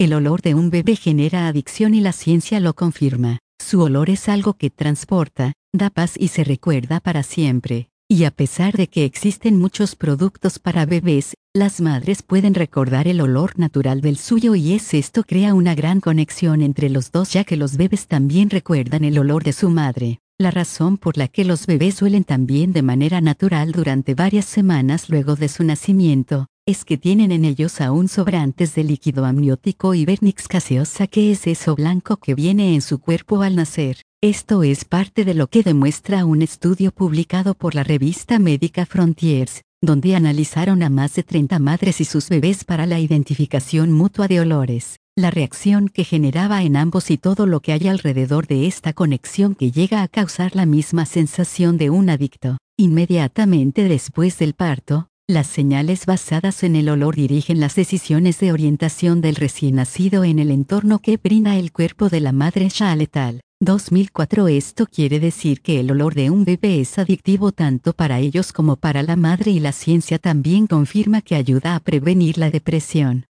El olor de un bebé genera adicción y la ciencia lo confirma. Su olor es algo que transporta, da paz y se recuerda para siempre. Y a pesar de que existen muchos productos para bebés, las madres pueden recordar el olor natural del suyo y esto crea una gran conexión entre los dos, ya que los bebés también recuerdan el olor de su madre. La razón por la que los bebés huelen también de manera natural durante varias semanas luego de su nacimiento, es que tienen en ellos aún sobrantes de líquido amniótico y vernix gaseosa, que es eso blanco que viene en su cuerpo al nacer. Esto es parte de lo que demuestra un estudio publicado por la revista médica Frontiers, donde analizaron a más de 30 madres y sus bebés para la identificación mutua de olores. La reacción que generaba en ambos y todo lo que hay alrededor de esta conexión que llega a causar la misma sensación de un adicto. Inmediatamente después del parto, las señales basadas en el olor dirigen las decisiones de orientación del recién nacido en el entorno que brinda el cuerpo de la madre Shah et al. 2004. Esto quiere decir que el olor de un bebé es adictivo tanto para ellos como para la madre, y la ciencia también confirma que ayuda a prevenir la depresión.